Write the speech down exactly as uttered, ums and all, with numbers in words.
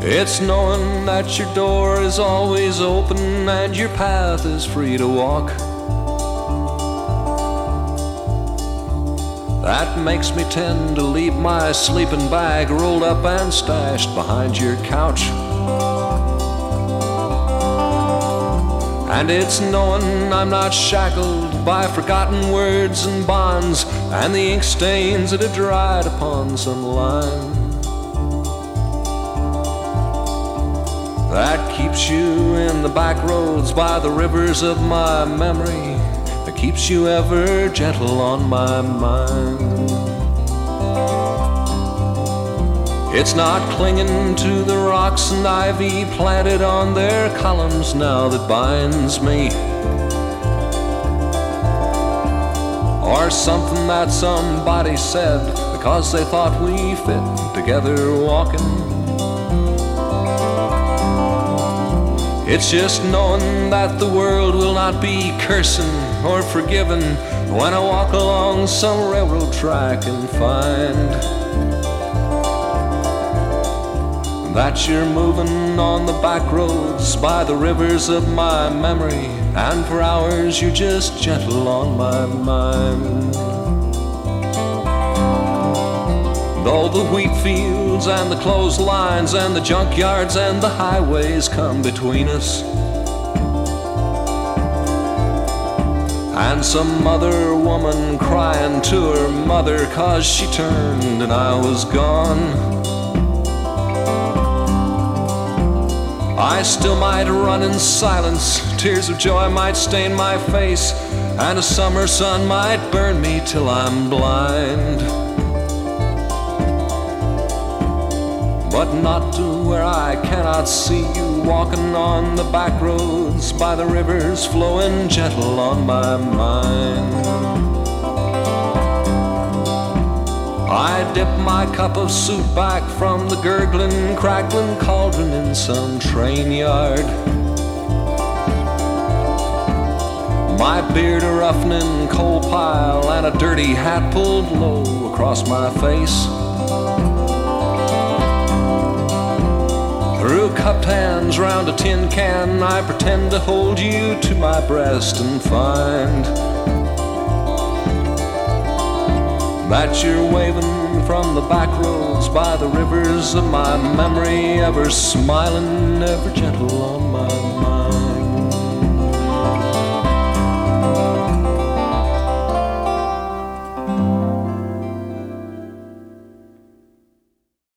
It's knowing that your door is always open and your path is free to walk. That makes me tend to leave my sleeping bag rolled up and stashed behind your couch. And it's knowing I'm not shackled by forgotten words and bonds and the ink stains that have dried upon some line. That keeps you in the back roads by the rivers of my memory, that keeps you ever gentle on my mind. It's not clinging to the rocks and ivy planted on their columns now that binds me, or something that somebody said because they thought we fit together walking. It's just knowing that the world will not be cursing or forgiven when I walk along some railroad track and find that you're moving on the back roads by the rivers of my memory, and for hours you're just gentle on my mind. Though the wheat fields and the clotheslines and the junkyards and the highways come between us, and some other woman crying to her mother 'cause she turned and I was gone, I still might run in silence, tears of joy might stain my face, and a summer sun might burn me till I'm blind. But not to where I cannot see you walking on the back roads by the rivers flowing gentle on my mind. I dip my cup of soup back from the gurgling, crackling cauldron in some train yard, my beard a roughening coal pile and a dirty hat pulled low across my face. Through cupped hands round a tin can, I pretend to hold you to my breast and find that you're waving from the back roads by the rivers of my memory, ever smiling, ever gentle on my mind.